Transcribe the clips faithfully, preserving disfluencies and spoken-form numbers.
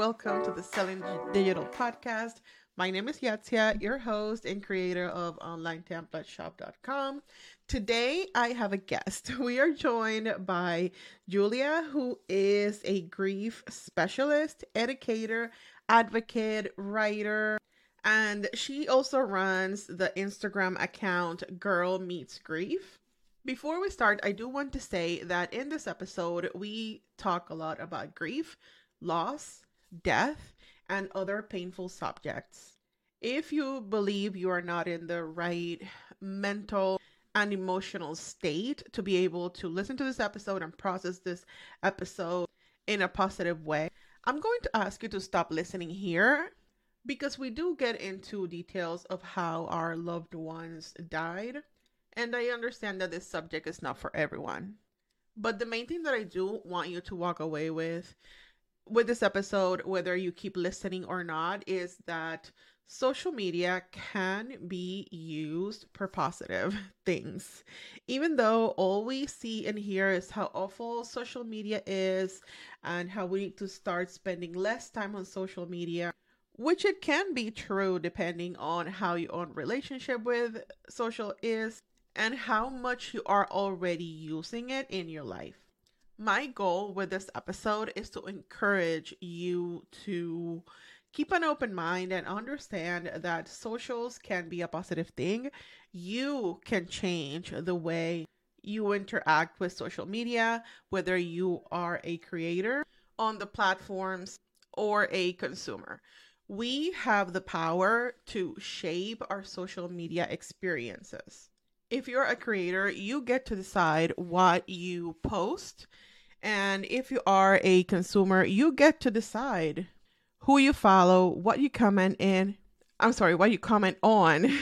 welcome to the Selling Digital Podcast. My name is Yatzia, your host and creator of online template shop dot com. Today, I have a guest. We are joined by Julia, who is a grief specialist, educator, advocate, writer, and she also runs the Instagram account Girl Meets Grief. Before we start, I do want to say that in this episode, we talk a lot about grief, loss, death, and other painful subjects. If you believe you are not in the right mental and emotional state to be able to listen to this episode and process this episode in a positive way, I'm going to ask you to stop listening here because we do get into details of how our loved ones died. And I understand that this subject is not for everyone. But the main thing that I do want you to walk away with, with this episode, whether you keep listening or not, is that social media can be used for positive things. Even though all we see and hear is how awful social media is and how we need to start spending less time on social media, which it can be true depending on how your own relationship with social is and how much you are already using it in your life. My goal with this episode is to encourage you to keep an open mind and understand that socials can be a positive thing. You can change the way you interact with social media, whether you are a creator on the platforms or a consumer. We have the power to shape our social media experiences. If you're a creator, you get to decide what you post. And if you are a consumer, you get to decide who you follow, what you comment in, I'm sorry, what you comment on,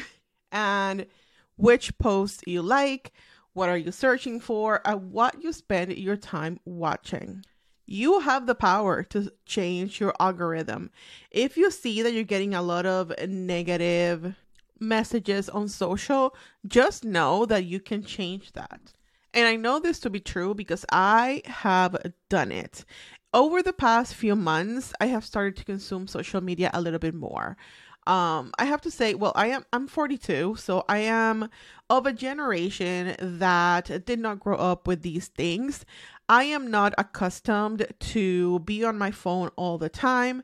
and which posts you like, what are you searching for, and what you spend your time watching. You have the power to change your algorithm. If you see that you're getting a lot of negative messages on social, just know that you can change that. And I know this to be true because I have done it. Over the past few months, I have started to consume social media a little bit more. Um, I have to say, well, I am I'm forty-two, so I am of a generation that did not grow up with these things. I am not accustomed to be on my phone all the time,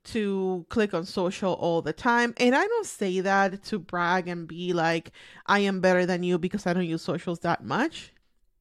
to click on social all the time. And I don't say that to brag and be like, I am better than you because I don't use socials that much.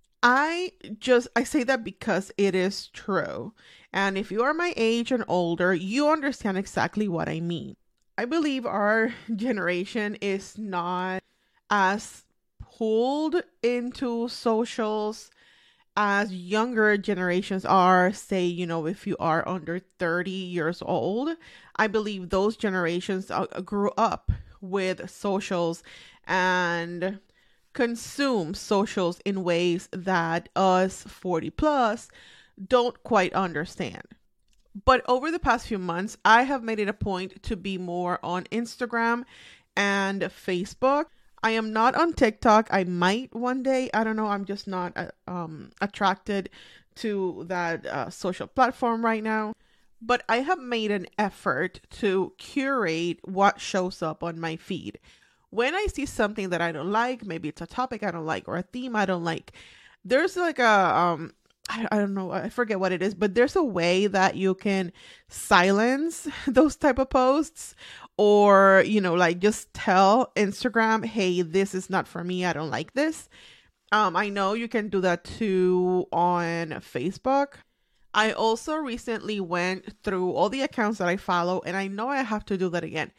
I just, I say that because it is true. And if you are my age and older, you understand exactly what I mean. I believe our generation is not as pulled into socials as younger generations are. Say, you know, if you are under thirty years old, I believe those generations uh, grew up with socials and consume socials in ways that us forty plus don't quite understand. But over the past few months, I have made it a point to be more on Instagram and Facebook. I am not on TikTok. I might one day. I don't know. I'm just not uh, um, attracted to that uh, social platform right now. But I have made an effort to curate what shows up on my feed. When I see something that I don't like, maybe it's a topic I don't like or a theme I don't like, there's like a, um, I, I don't know, I forget what it is, but there's a way that you can silence those type of posts or, you know, like just tell Instagram, hey, this is not for me. I don't like this. Um, I know you can do that too on Facebook. I also recently went through all the accounts that I follow, and I know I have to do that again.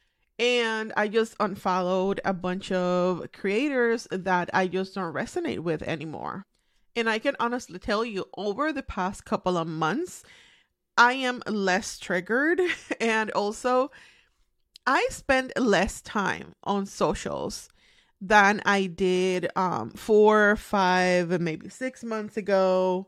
And I just unfollowed a bunch of creators that I just don't resonate with anymore. And I can honestly tell you, over the past couple of months, I am less triggered. And also, I spend less time on socials than I did um, four, five, maybe six months ago.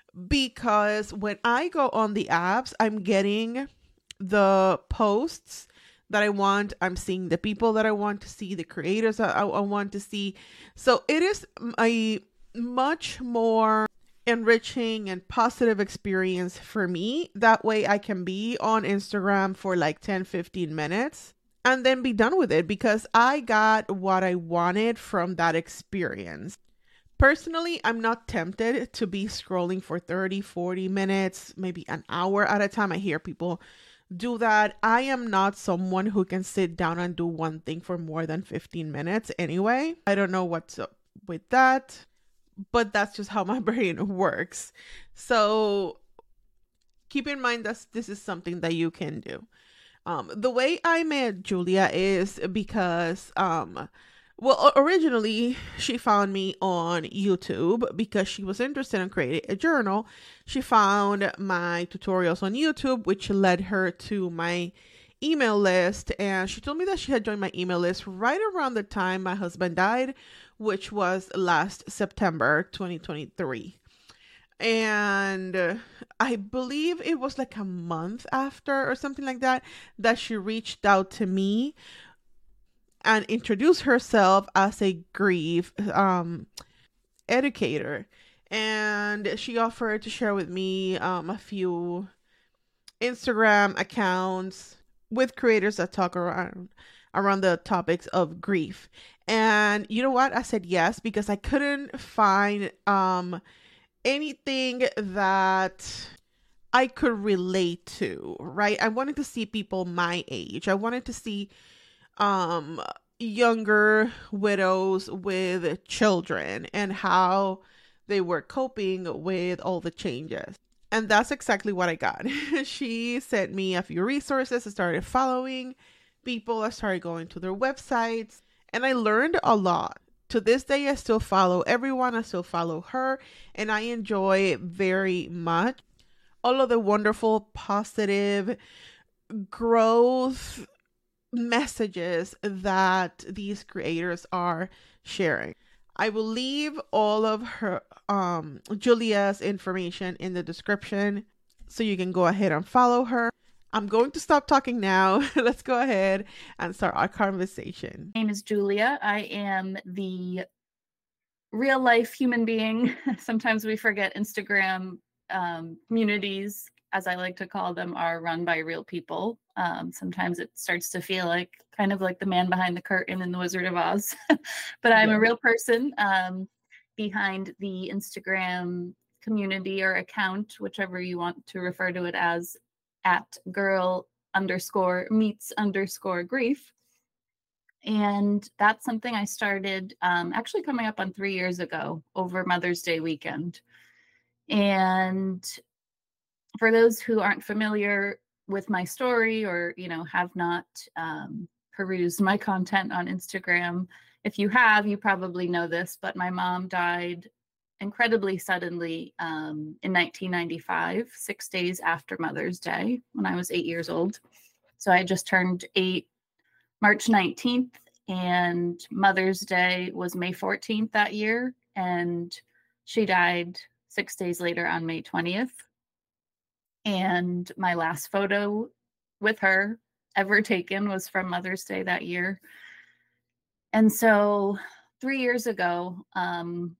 Because when I go on the apps, I'm getting the posts that I want. I'm seeing the people that I want to see, the creators that I, I want to see. So it is a much more enriching and positive experience for me. That way I can be on Instagram for like ten, fifteen minutes and then be done with it, because I got what I wanted from that experience. Personally, I'm not tempted to be scrolling for thirty, forty minutes, maybe an hour at a time. I hear people do that. I am not someone who can sit down and do one thing for more than fifteen minutes anyway. I don't know what's up with that, but that's just how my brain works. So keep in mind that this is something that you can do. Um, the way I met Julia is because, um, well, originally she found me on YouTube because she was interested in creating a journal. She found my tutorials on YouTube, which led her to my email list. And she told me that she had joined my email list right around the time my husband died, which was last September twenty twenty-three. And uh, I believe it was like a month after or something like that, that she reached out to me and introduced herself as a grief um, educator. And she offered to share with me um, a few Instagram accounts with creators that talk around around the topics of grief. And you know what? I said yes, because I couldn't find um, anything that I could relate to, right? I wanted to see people my age. I wanted to see um, younger widows with children and how they were coping with all the changes. And that's exactly what I got. She sent me a few resources. I started following people. I started going to their websites, and I learned a lot. To this day, I still follow everyone. I still follow her, and I enjoy very much all of the wonderful, positive growth messages that these creators are sharing. I will leave all of her, um, Julia's information in the description so you can go ahead and follow her. I'm going to stop talking now. Let's go ahead and start our conversation. My name is Julia. I am the real life human being. Sometimes we forget Instagram um, communities, as I like to call them, are run by real people. Um, sometimes it starts to feel like kind of like the man behind the curtain in The Wizard of Oz. But I'm yeah. a real person um, behind the Instagram community or account, whichever you want to refer to it as, at girl underscore meets underscore grief. And that's something I started um, actually coming up on three years ago over Mother's Day weekend. And for those who aren't familiar with my story, or, you know, have not um, perused my content on Instagram, if you have, you probably know this, but my mom died incredibly suddenly um, in nineteen ninety-five, six days after Mother's Day, when I was eight years old. So I just turned eight March nineteenth, and Mother's Day was May fourteenth that year, and she died six days later on May twentieth. And my last photo with her ever taken was from Mother's Day that year. And so three years ago, um,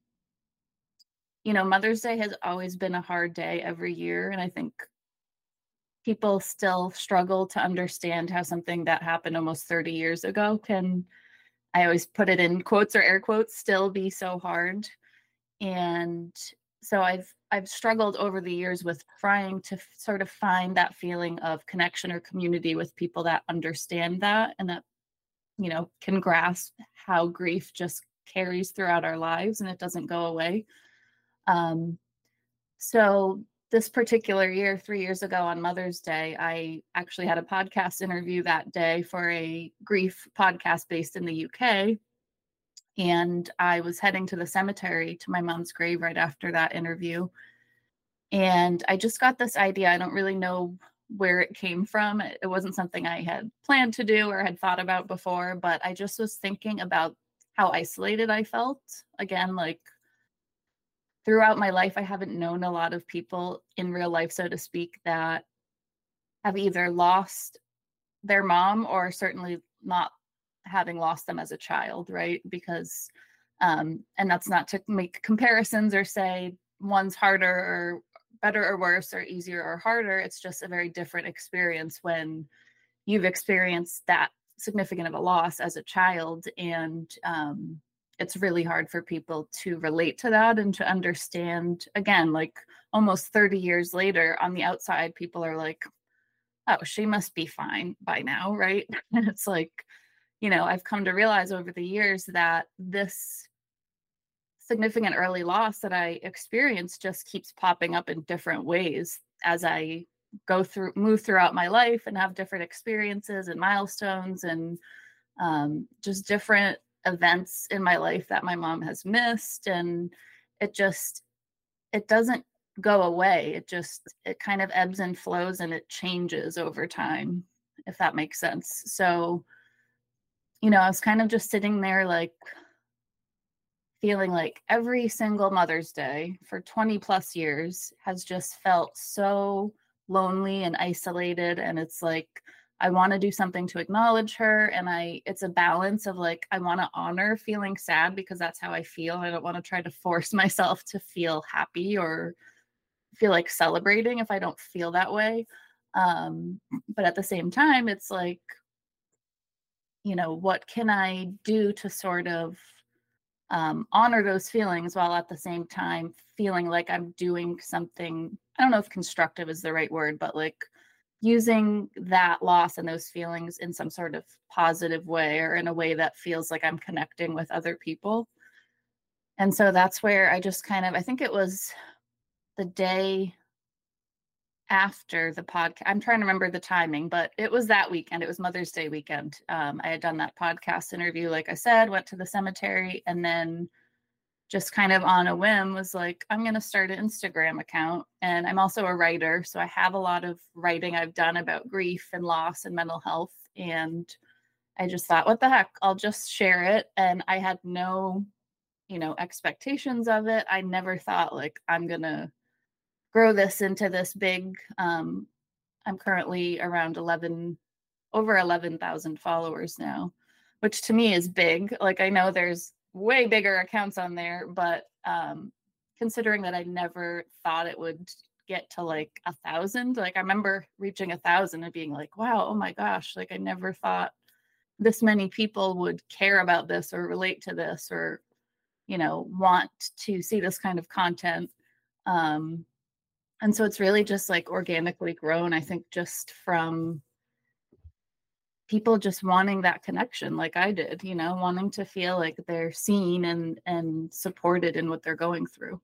you know, Mother's Day has always been a hard day every year. And I think people still struggle to understand how something that happened almost thirty years ago can, I always put it in quotes or air quotes, still be so hard. And so I've I've struggled over the years with trying to f- sort of find that feeling of connection or community with people that understand that, and that, you know, can grasp how grief just carries throughout our lives and it doesn't go away. Um, so this particular year, three years ago on Mother's Day, I actually had a podcast interview that day for a grief podcast based in the U K. And I was heading to the cemetery to my mom's grave right after that interview. And I just got this idea. I don't really know where it came from. It wasn't something I had planned to do or had thought about before, but I just was thinking about how isolated I felt. Again, like throughout my life, I haven't known a lot of people in real life, so to speak, that have either lost their mom or certainly not having lost them as a child, right? Because, um, and that's not to make comparisons or say one's harder or better or worse or easier or harder. It's just a very different experience when you've experienced that significant of a loss as a child. And um, it's really hard for people to relate to that and to understand. Again, like almost thirty years later, on the outside, people are like, oh, she must be fine by now, right? And it's like, you know, I've come to realize over the years that this significant early loss that I experienced just keeps popping up in different ways as I go through, move throughout my life and have different experiences and milestones and um, just different events in my life that my mom has missed. And it just, it doesn't go away. It just, it kind of ebbs and flows and it changes over time, if that makes sense. So, you know, I was kind of just sitting there like, feeling like every single Mother's Day for twenty plus years has just felt so lonely and isolated. And it's like, I want to do something to acknowledge her. And I, it's a balance of like, I want to honor feeling sad because that's how I feel. I don't want to try to force myself to feel happy or feel like celebrating if I don't feel that way. Um, but at the same time, it's like, you know, what can I do to sort of um, honor those feelings while at the same time feeling like I'm doing something. I don't know if constructive is the right word, but like using that loss and those feelings in some sort of positive way or in a way that feels like I'm connecting with other people. And so that's where I just kind of, I think it was the day after the podcast. I'm trying to remember the timing, but it was that weekend. It was Mother's Day weekend. Um, I had done that podcast interview, like I said, went to the cemetery, and then just kind of on a whim was like, I'm going to start an Instagram account. And I'm also a writer. So I have a lot of writing I've done about grief and loss and mental health. And I just thought, what the heck, I'll just share it. And I had no, you know, expectations of it. I never thought like, I'm going to grow this into this big, um, I'm currently around eleven, over eleven thousand followers now, which to me is big. Like I know there's way bigger accounts on there, but um, considering that I never thought it would get to like a thousand, like I remember reaching a thousand and being like, wow, oh my gosh, like I never thought this many people would care about this or relate to this or, you know, want to see this kind of content. Um, and so it's really just like organically grown, I think, just from people just wanting that connection like I did, you know, wanting to feel like they're seen and and supported in what they're going through.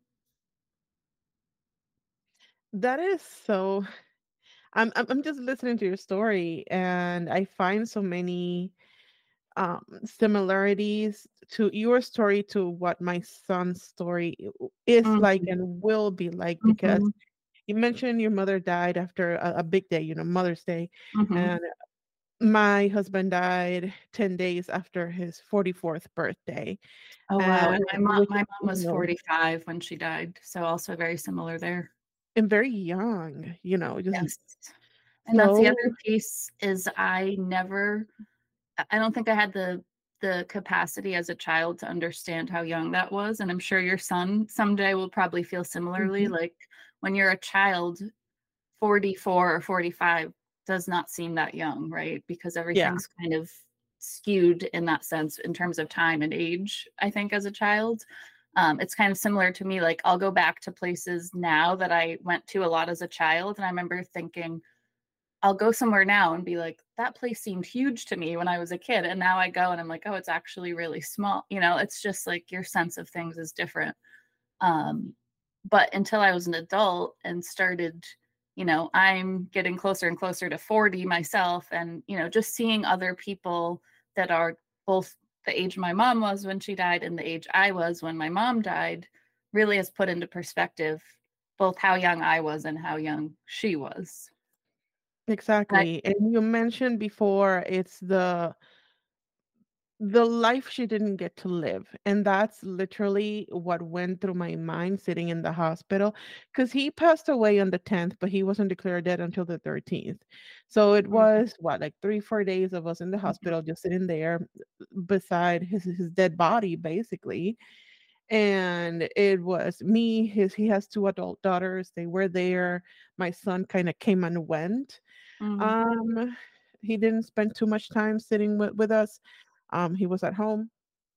That is so I'm I'm I'm just listening to your story and I find so many um similarities to your story to what my son's story i- is like Mhm, and will be like because mhm, you mentioned your mother died after a, a big day, you know, Mother's Day, mhm. and my husband died ten days after his forty-fourth birthday. Oh, wow, And and my mom which my mom you was know, forty-five when she died, so also very similar there. and very young, you know, just Yes, and that's the so other piece is I never I I don't think I had the the capacity as a child to understand how young that was, and I'm sure your son someday will probably feel similarly, mhm, like, when you're a child, forty-four or forty-five does not seem that young, right? Because yeah, everything's kind of skewed in that sense in terms of time and age, I think, as a child. Um, it's kind of similar to me. Like, I'll go back to places now that I went to a lot as a child. And I remember thinking, I'll go somewhere now and be like, that place seemed huge to me when I was a kid. And now I go and I'm like, oh, it's actually really small. You know, it's just like your sense of things is different. Um, but until I was an adult and started, you know, I'm getting closer and closer to forty myself, and, you know, just seeing other people that are both the age my mom was when she died and the age I was when my mom died really has put into perspective both how young I was and how young she was. And I, exactly. And you mentioned before it's the the life she didn't get to live. And that's literally what went through my mind sitting in the hospital because he passed away on the tenth, but he wasn't declared dead until the thirteenth. So it Mhm, was what, like three, four days of us in the mhm, hospital just sitting there beside his his dead body, basically. And it was me, his he has two adult daughters. They were there. My son kind of came and went. Mm, Um, he didn't spend too much time sitting with, with us. Um, he was at home.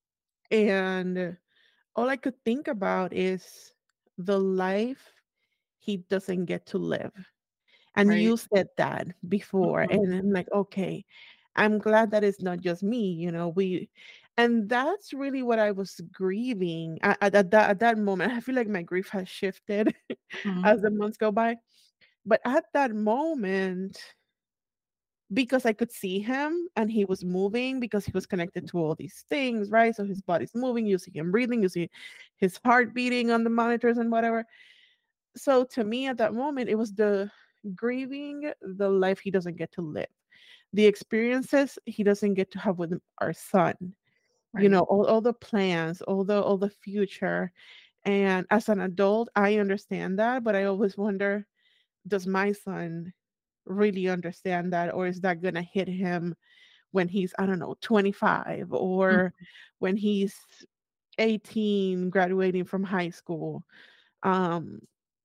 And all I could think about is the life he doesn't get to live. And right. you said that before. Mhm, And I'm like, okay, I'm glad that it's not just me, you know, we, and that's really what I was grieving at, at, at that, at that moment. I feel like my grief has shifted mhm, as the months go by. But at that moment, because I could see him and he was moving because he was connected to all these things, right? So his body's moving, you see him breathing, you see his heart beating on the monitors and whatever. So to me at that moment, it was the grieving the life he doesn't get to live, the experiences he doesn't get to have with our son, you know, right. all, all the plans, all the all the future. And as an adult, I understand that, but I always wonder, does my son really understand that, or is that gonna hit him when he's, I don't know, twenty-five, Mm, or when he's eighteen graduating from high school? Um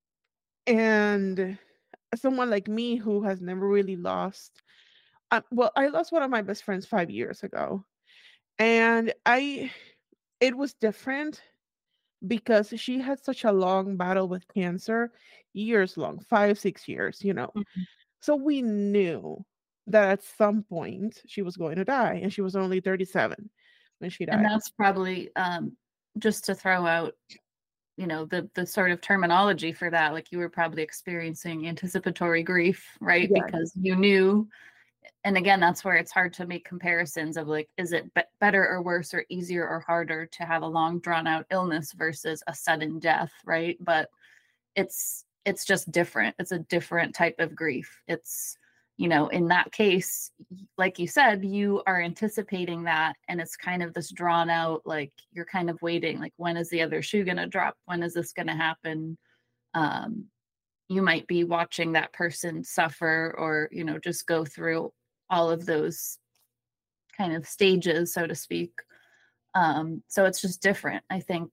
and someone like me who has never really lost, uh, well, I lost one of my best friends five years ago, and I it was different because she had such a long battle with cancer, years long, five six years, you know. mhm. So we knew that at some point she was going to die, and she was only thirty-seven when she And died. that's probably, um, just to throw out, you know, the the sort of terminology for that, like, you were probably experiencing anticipatory grief, right? Yes. Because you knew, and again, that's where it's hard to make comparisons of, like, is it be better or worse or easier or harder to have a long drawn out illness versus a sudden death, right? But it's it's just different. It's a different type of grief. It's, you know, in that case, like you said, you are anticipating that, and it's kind of this drawn out, like you're kind of waiting, like when is the other shoe going to drop? When is this going to happen? Um, you might be watching that person suffer, or, you know, just go through all of those kind of stages, so to speak. Um, so it's just different. I think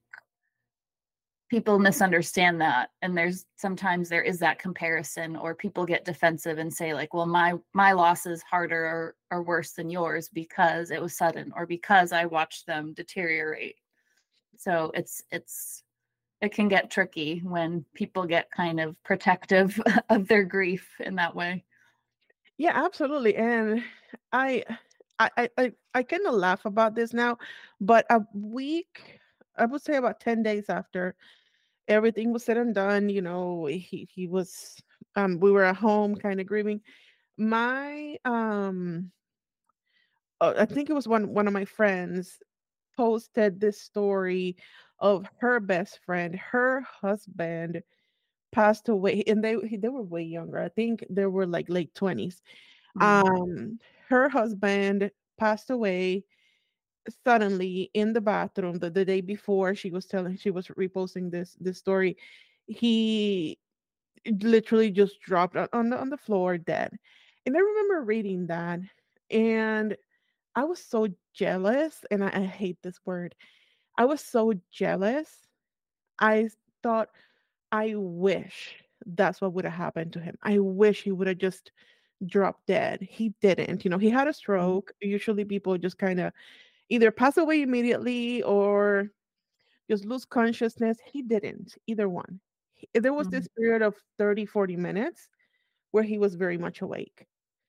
people misunderstand that, and there's sometimes there is that comparison, or people get defensive and say, like, well, my my loss is harder or, or worse than yours because it was sudden, or because I watched them deteriorate. So it's it's it can get tricky when people get kind of protective of their grief in that way. Yeah, absolutely. And I I I I, I kind of laugh about this now, but a week, I would say about ten days after everything was said and done, you know, he he was, um we were at home kind of grieving. My um uh, I think it was one one of my friends posted this story of her best friend, her husband passed away, and they they were way younger. I think they were like late twenties. Mm, Um, her husband passed away suddenly in the bathroom the, the day before she was telling she was reposting this this story. He literally just dropped on on the on the floor dead. And I remember reading that, and I was so jealous, and I, I hate this word. I was so jealous. I thought, I wish that's what would have happened to him. I wish he would have just dropped dead. He didn't. You know, he had a mm, stroke. Usually people just kind of either pass away immediately or just lose consciousness. He didn't, either one. He- there was mm, this period of thirty, forty minutes where he was very much awake.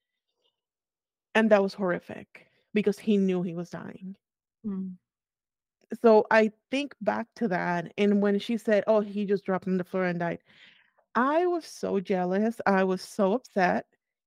And that was horrific because he knew he was dying. mm, So I think back to that. And when she said, oh, he just dropped on the floor and died, I was so jealous. I was so upset.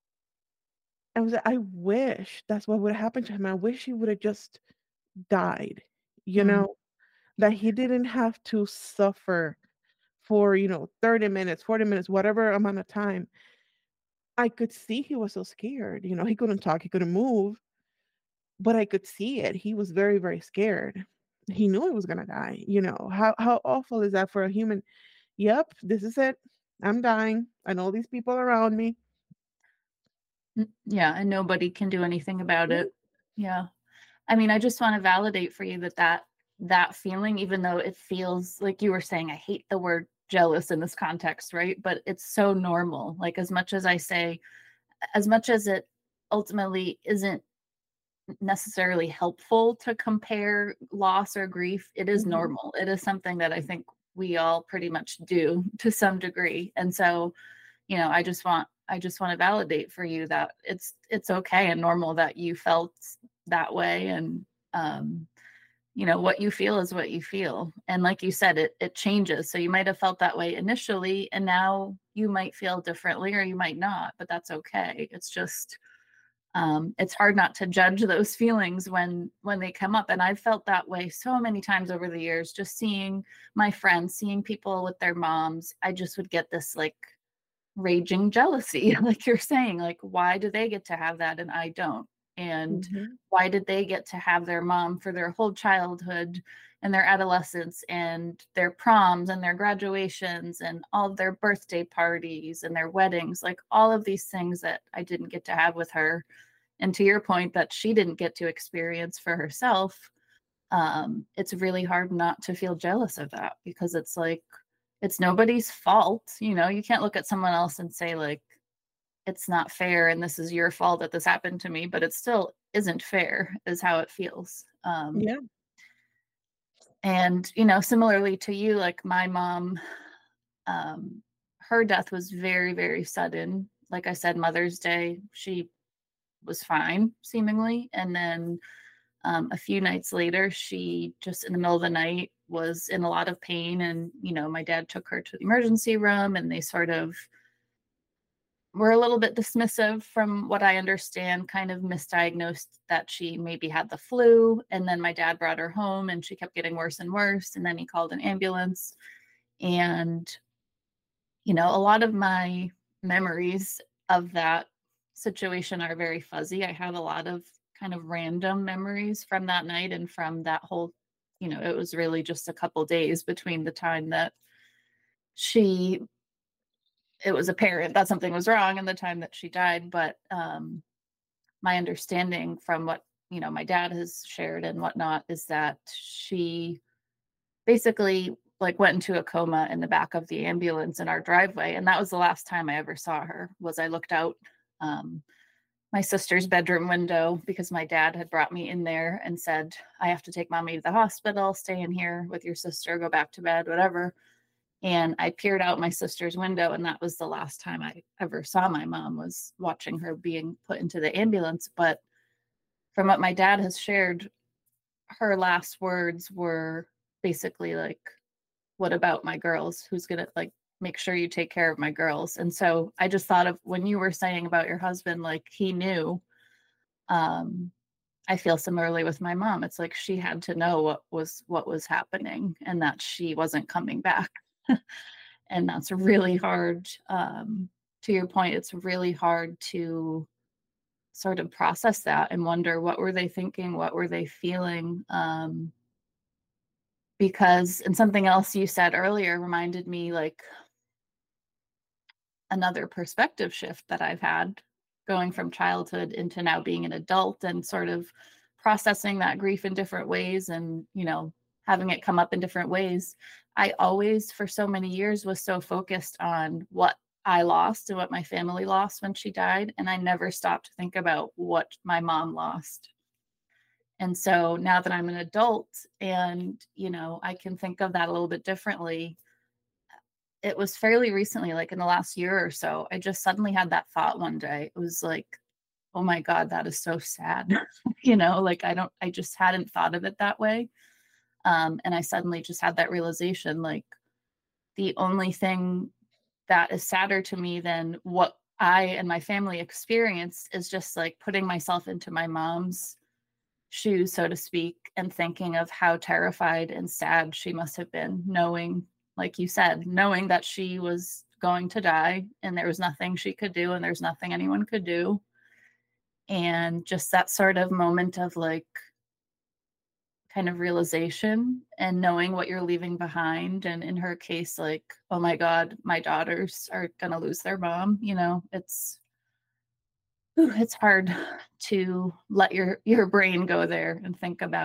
I was like, I wish that's what would have happened to him. I wish he would have just died, you mm, know, that he didn't have to suffer for, you know, thirty minutes, forty minutes, whatever amount of time. I could see he was so scared. You know, he couldn't talk, he couldn't move, but I could see it. He was very, very scared. He knew he was gonna die. You know, how how awful is that for a human? Yep, this is it. I'm dying. And all these people around me. mm. Yeah, and nobody can do anything about Mm, it. Yeah. I mean, I just want to validate for you that that that feeling, even though it feels like you were saying, I hate the word jealous in this context, right? But it's so normal. Like, as much as I say, as much as it ultimately isn't necessarily helpful to compare loss or grief, it is Mhm. normal. It is something that I think we all pretty much do to some degree. And so, you know, I just want I just want to validate for you that it's it's okay and normal that you felt that way. And um you know, what you feel is what you feel. And like you said, it it changes. So you might have felt that way initially, and now you might feel differently, or you might not, but that's okay. It's just um, it's hard not to judge those feelings when when they come up. And I've felt that way so many times over the years, just seeing my friends, seeing people with their moms. I just would get this like raging jealousy, like you're saying, like, why do they get to have that and I don't? And Mhm. why did they get to have their mom for their whole childhood and their adolescence and their proms and their graduations and all of their birthday parties and their weddings, like all of these things that I didn't get to have with her. And to your point, that she didn't get to experience for herself, um, it's really hard not to feel jealous of that, because it's like, it's nobody's fault. You know, you can't look at someone else and say, like, it's not fair and this is your fault that this happened to me, but it still isn't fair, is how it feels. Um, Yeah. and, you know, similarly to you, like my mom, um, her death was very, very sudden. Like I said, Mother's Day, she was fine, seemingly. And then um, a few nights later, she just in the middle of the night was in a lot of pain. And, you know, my dad took her to the emergency room, and they sort of were a little bit dismissive, from what I understand, kind of misdiagnosed that she maybe had the flu. And then my dad brought her home and she kept getting worse and worse. And then he called an ambulance. And, you know, a lot of my memories of that situation are very fuzzy. I have a lot of kind of random memories from that night and from that whole, you know, it was really just a couple days between the time that she, it was apparent that something was wrong and the time that she died. But um, my understanding from what, you know, my dad has shared and whatnot is that she basically like went into a coma in the back of the ambulance in our driveway. And that was the last time I ever saw her. Was I looked out um, my sister's bedroom window, because my dad had brought me in there and said, I have to take mommy to the hospital, stay in here with your sister, go back to bed, whatever. And I peered out my sister's window, and that was the last time I ever saw my mom, was watching her being put into the ambulance. But from what my dad has shared, her last words were basically like, what about my girls? Who's going to like make sure you take care of my girls? And so I just thought of when you were saying about your husband, like he knew. Um, I feel similarly with my mom. It's like she had to know what was what was happening and that she wasn't coming back. And that's really hard. Um, to your point, it's really hard to sort of process that and wonder, what were they thinking? What were they feeling? Um, because, and something else you said earlier reminded me, like another perspective shift that I've had going from childhood into now being an adult, and sort of processing that grief in different ways, and, you know, having it come up in different ways. I always, for so many years, was so focused on what I lost and what my family lost when she died. And I never stopped to think about what my mom lost. And so now that I'm an adult and, you know, I can think of that a little bit differently, it was fairly recently, like in the last year or so, I just suddenly had that thought one day. It was like, oh my God, that is so sad. You know, like I don't, I just hadn't thought of it that way. Um, and I suddenly just had that realization, like the only thing that is sadder to me than what I and my family experienced is just like putting myself into my mom's shoes, so to speak, and thinking of how terrified and sad she must have been, knowing, like you said, knowing that she was going to die and there was nothing she could do and there's nothing anyone could do. And just that sort of moment of like kind of realization and knowing what you're leaving behind. And in her case, like, oh my God, my daughters are going to lose their mom. You know, it's, whew, it's hard to let your your brain go there and think about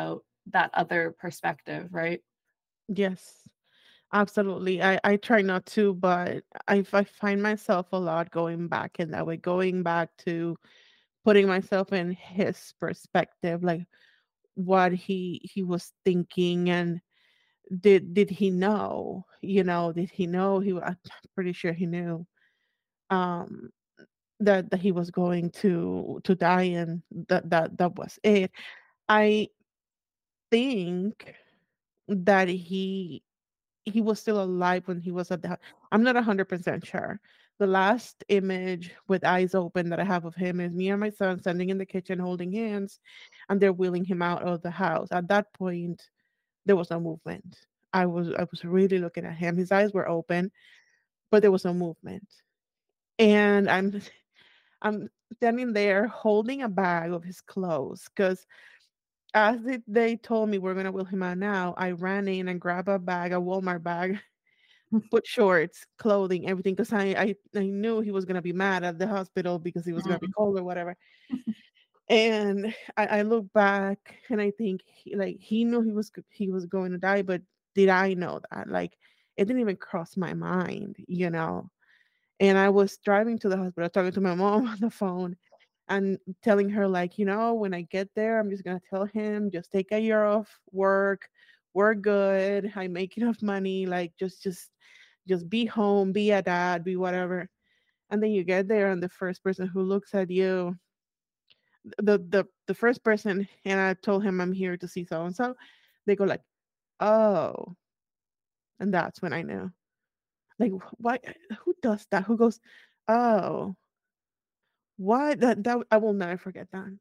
that other perspective, right? Yes, absolutely. I I try not to, but I I find myself a lot going back in that way, going back to putting myself in his perspective, like what he he was thinking, and did did he know? You know, did he know he wa- I'm pretty sure he knew um that that he was going to to die, and that that that was it. I think that he he was still alive when he was at the house. I'm not one hundred percent sure. The last image with eyes open that I have of him is me and my son standing in the kitchen holding hands, and they're wheeling him out of the house. At that point, there was no movement. I was I was really looking at him. His eyes were open, but there was no movement. And I'm I'm standing there holding a bag of his clothes because as they, they told me we're gonna wheel him out now, I ran in and grabbed a bag, a Walmart bag, put shorts, clothing, everything, because I, I I knew he was gonna be mad at the hospital because he was gonna be Mm. cold or whatever. And I, I look back and I think he, like he knew he was g- he was going to die, but did I know that? Like it didn't even cross my mind, you know. And I was driving to the hospital, talking to my mom on the phone, and telling her like, you know, when I get there, I'm just gonna tell him just take a year off work. We're good. I make enough money. Like just just just be home, be a dad, be whatever. And then you get there, and the first person who looks at you, the the the first person, and I told him I'm here to see so and so. They go like, oh, and that's when I knew. Like, why? Who does that? Who goes, oh, what? That that I will never forget that.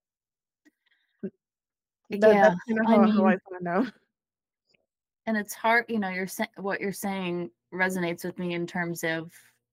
That Yeah, that's kind of I how how mean, I found out. and it's hard, you know, you're sa- what you're saying resonates with me in terms of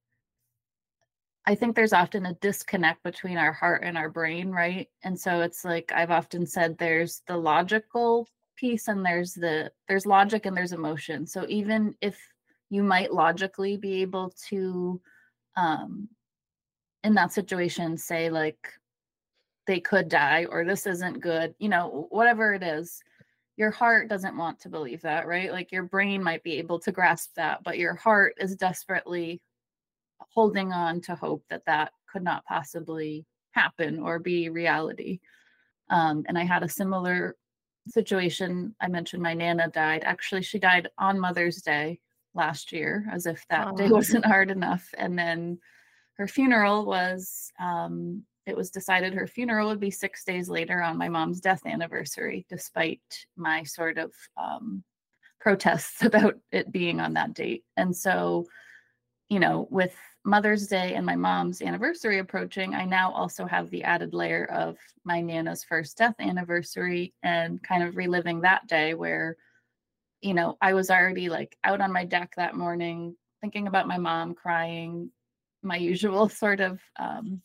I think there's often a disconnect between our heart and our brain, right? And so it's like I've often said there's the logical piece and there's the there's logic and there's emotion. So even if you might logically be able to um in that situation say like they could die or this isn't good, you know, whatever it is, your heart doesn't want to believe that, right? Like your brain might be able to grasp that, but your heart is desperately holding on to hope that that could not possibly happen or be reality. Um, and I had a similar situation. I mentioned my Nana died. Actually, she died on Mother's Day last year, as if that day Wow. wasn't hard enough. And then her funeral was, um, it was decided her funeral would be six days later on my mom's death anniversary, despite my sort of um, protests about it being on that date. And so you know, with Mother's Day and my mom's anniversary approaching, I now also have the added layer of my Nana's first death anniversary and kind of reliving that day where, you know, I was already like out on my deck that morning, thinking about my mom crying, my usual sort of um,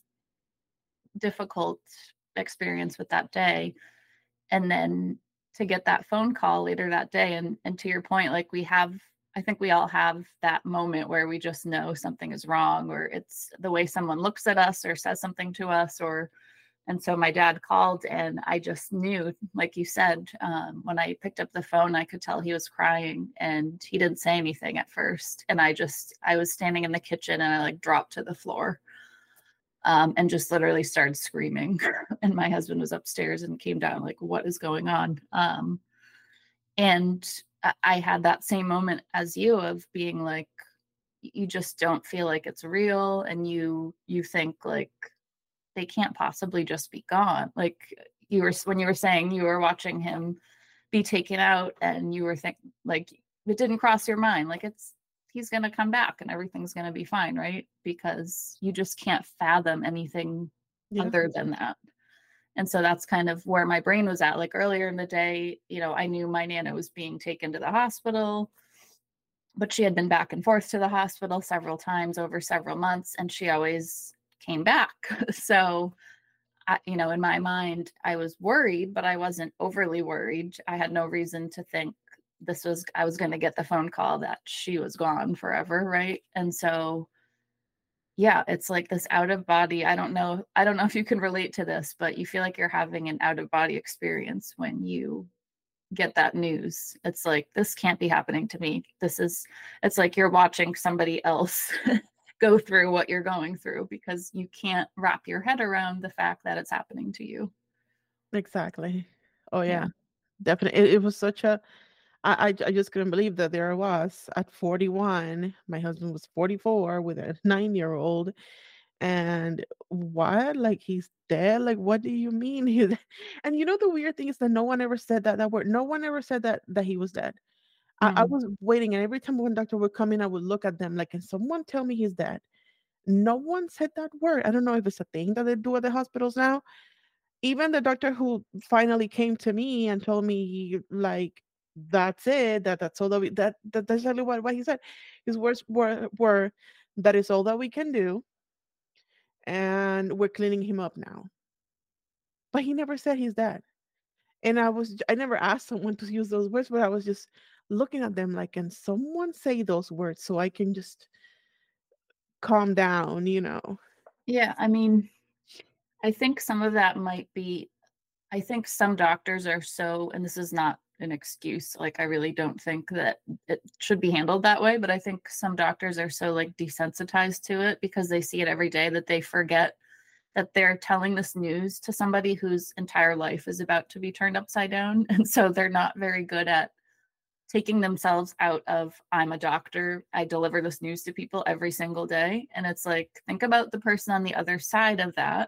difficult experience with that day. And then to get that phone call later that day, and and to your point, like we have I think we all have that moment where we just know something is wrong or it's the way someone looks at us or says something to us or and so my dad called and I just knew, like you said, um, when I picked up the phone, I could tell he was crying and he didn't say anything at first. And I just, I was standing in the kitchen and I like dropped to the floor um, and just literally started screaming. And my husband was upstairs and came down, like, what is going on? Um, and I I had that same moment as you of being like, you just don't feel like it's real. And you, you think like, they can't possibly just be gone. Like you were, when you were saying you were watching him be taken out and you were think like, it didn't cross your mind. Like it's, he's going to come back and everything's going to be fine. Right. Because you just can't fathom anything Yeah. other than that. And so that's kind of where my brain was at. Like earlier in the day, you know, I knew my Nana was being taken to the hospital, but she had been back and forth to the hospital several times over several months, and she always came back. So, I, you know, in my mind, I was worried, but I wasn't overly worried. I had no reason to think this was, I was going to get the phone call that she was gone forever. Right. And so, yeah, it's like this out of body. I don't know. I don't know if you can relate to this, but you feel like you're having an out of body experience when you get that news. It's like, this can't be happening to me. This is, it's like you're watching somebody else go through what you're going through because you can't wrap your head around the fact that it's happening to you. Exactly. Oh Yeah. yeah, definitely. It, it was such a. I, I I just couldn't believe that there I was at forty-one. My husband was forty-four with a nine year old. And what? Like he's dead? Like what do you mean? He's and you know the weird thing is that no one ever said that that word. No one ever said that that he was dead. I, I Mm. was waiting, and every time one doctor would come in, I would look at them like, can someone tell me he's dead? No one said that word. I don't know if it's a thing that they do at the hospitals now. Even the doctor who finally came to me and told me like that's it, that that's all that we that, that that's exactly what, what he said. His words were were that is all that we can do, and we're cleaning him up now. But he never said he's dead. And I was I never asked someone to use those words, but I was just looking at them like, can someone say those words so I can just calm down, you know? Yeah. I mean, I think some of that might be, I think some doctors are so, and this is not an excuse, like I really don't think that it should be handled that way, but I think some doctors are so like desensitized to it because they see it every day that they forget that they're telling this news to somebody whose entire life is about to be turned upside down. And so they're not very good at taking themselves out of, I'm a doctor, I deliver this news to people every single day. And it's like, think about the person on the other side of that.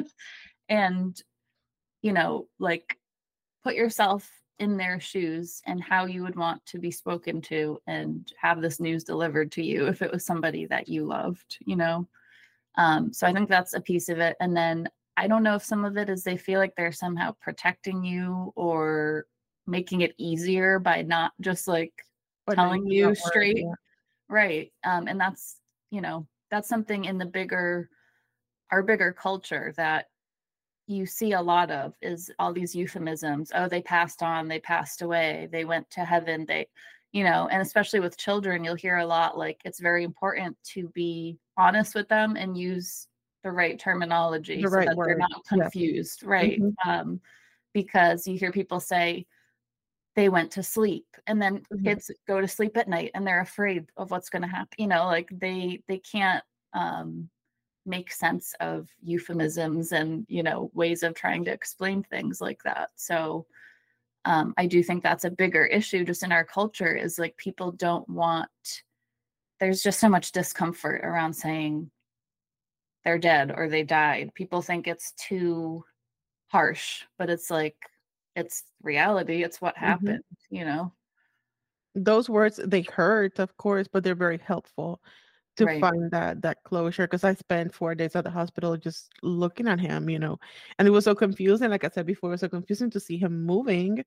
And, you know, like put yourself in their shoes and how you would want to be spoken to and have this news delivered to you if it was somebody that you loved, you know? Um, so I think that's a piece of it. And then I don't know if some of it is they feel like they're somehow protecting you or making it easier by not just like But not telling using that you word, straight. yeah. Right. Um, and that's, you know, that's something in the bigger, our bigger culture that you see a lot of is all these euphemisms. Oh, they passed on, they passed away, they went to heaven, they, you know, and especially with children, you'll hear a lot like it's very important to be honest with them and use the right terminology The so right that they're word. not Yes. confused, right? Mhm, Um, because you hear people say they went to sleep and then mhm. kids go to sleep at night and they're afraid of what's going to happen, you know, like they they can't um make sense of euphemisms and you know ways of trying to explain things like that. So um, I do think that's a bigger issue just in our culture is like people don't want, there's just so much discomfort around saying they're dead or they died. People think it's too harsh, but it's like it's reality, it's what Mhm. happened, you know. Those words, they hurt, of course, but they're very helpful to Right. find that that closure. Because I spent four days at the hospital just looking at him, you know, and it was so confusing, like I said before, it was so confusing to see him moving,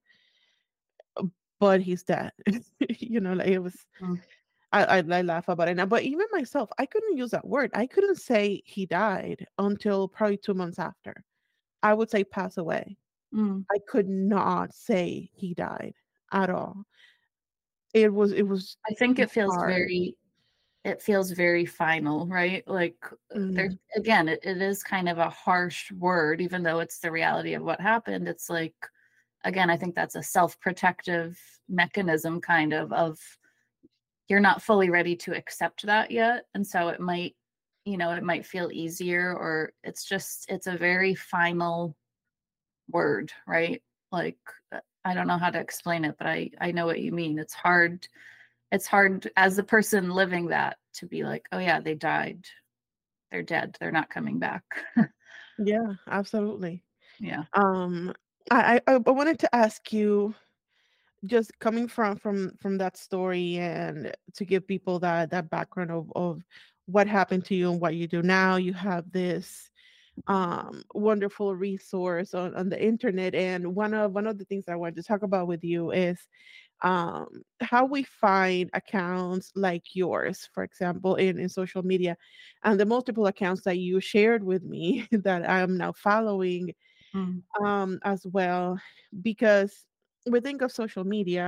but he's dead. You know, like, it was Mm. I I I laugh about it now, but even myself, I couldn't use that word. I couldn't say he died until probably two months after. I would say pass away. Mm. I could not say he died at all. It was it was I think it feels hard. very, it feels very final, right? Like uh, there's Mhm, again, it, it is kind of a harsh word, even though it's the reality of what happened. It's like, again, I think that's a self-protective mechanism kind of of you're not fully ready to accept that yet. And so it might, you know, it might feel easier or it's just it's a very final word, right? Like uh, I don't know how to explain it, but I I know what you mean. It's hard, it's hard as the person living that to be like, oh yeah, they died, they're dead, they're not coming back. yeah, absolutely. Yeah. Um, I I I wanted to ask you, just coming from from from that story and to give people that that background of of what happened to you and what you do now. You have this um wonderful resource on, on the internet, and one of one of the things I wanted to talk about with you is um how we find accounts like yours, for example, in in social media, and the multiple accounts that you shared with me that I am now following Mm. um as well, because we think of social media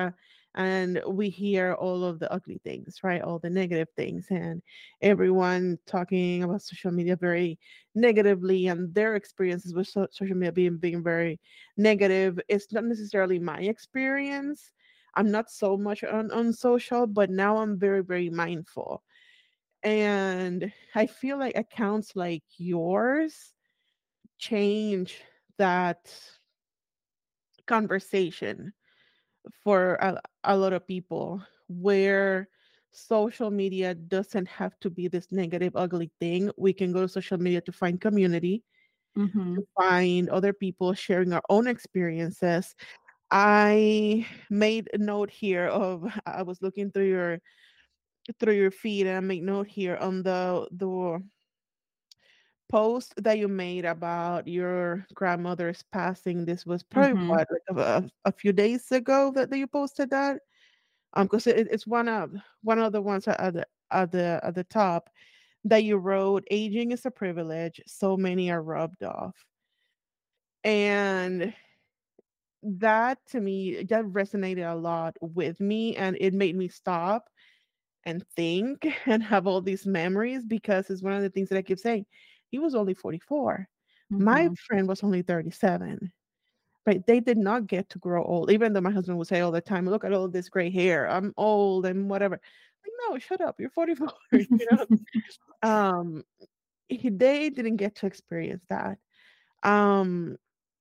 and we hear all of the ugly things, right? All the negative things, and everyone talking about social media very negatively and their experiences with so- social media being being very negative. It's not necessarily my experience. I'm not so much on, on social, but now I'm very, very mindful. And I feel like accounts like yours change that conversation for a, a lot of people, where social media doesn't have to be this negative, ugly thing. We can go to social media to find community, Mm-hmm. to find other people sharing our own experiences. I made a note here of, I was looking through your through your feed, and I made note here on the the post that you made about your grandmother's passing. This was probably Mm-hmm. what, like a, a few days ago that, that you posted that. Um, because it, it's one of one of the ones at the at the at the top that you wrote. Aging is a privilege. So many are rubbed off, and that to me that resonated a lot with me, and it made me stop and think and have all these memories, because it's one of the things that I keep saying. He was only forty-four. My Mm-hmm. friend was only thirty-seven. Right? They did not get to grow old, even though my husband would say all the time, "Look at all this gray hair. I'm old and whatever." Like, no, shut up. You're forty-four. You know. Um, he, they didn't get to experience that. Um,